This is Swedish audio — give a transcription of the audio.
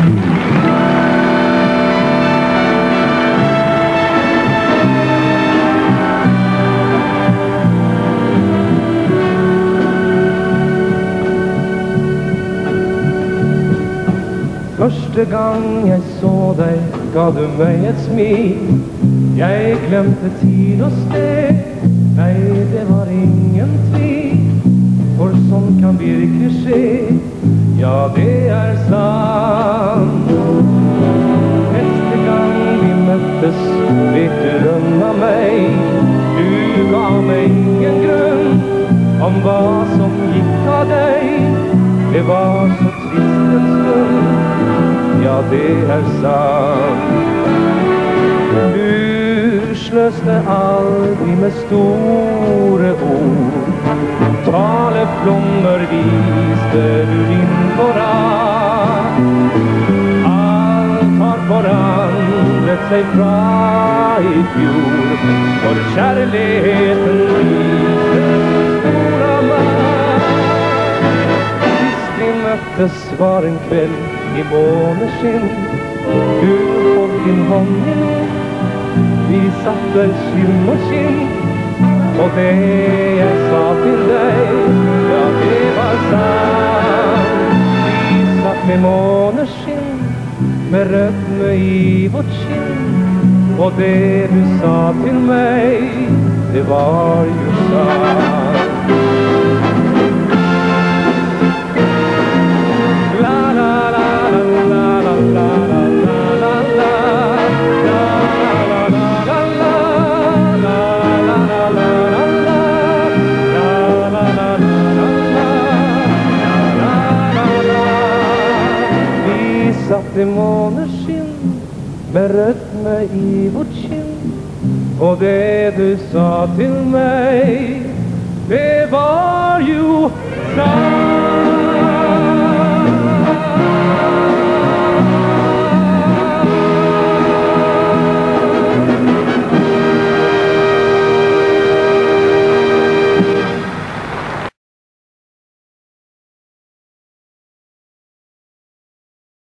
Første gang jeg så deg, ga du meg et smil. Jeg glemte tid og sted, nei, det var ingen tvil. For sånn kan virkelig skje, ja, det er sant. Neste gang vi møttes, vet du unna meg. Du ga meg ingen grunn om hva som gikk av deg. Det var så trist en stund, ja, det er sant. Du sløste aldri med store ord. Taleplommer viste du din forakt. Alt har forandret seg fra i fjor, for kjærligheten viste stor av meg. Sist vi møttes var en kveld i måneskinn. Du holdt din hånd i min. Vi satt der skinn og skinn. Og det jeg sa til deg, ja, det var sant. Vi satt med måneskinn, med rødme i vårt skinn. Og det du sa til meg, det var jo sant. Satt i måneskinn, med rødme i vårt kinn. Og det du sa til meg, det var jo sant.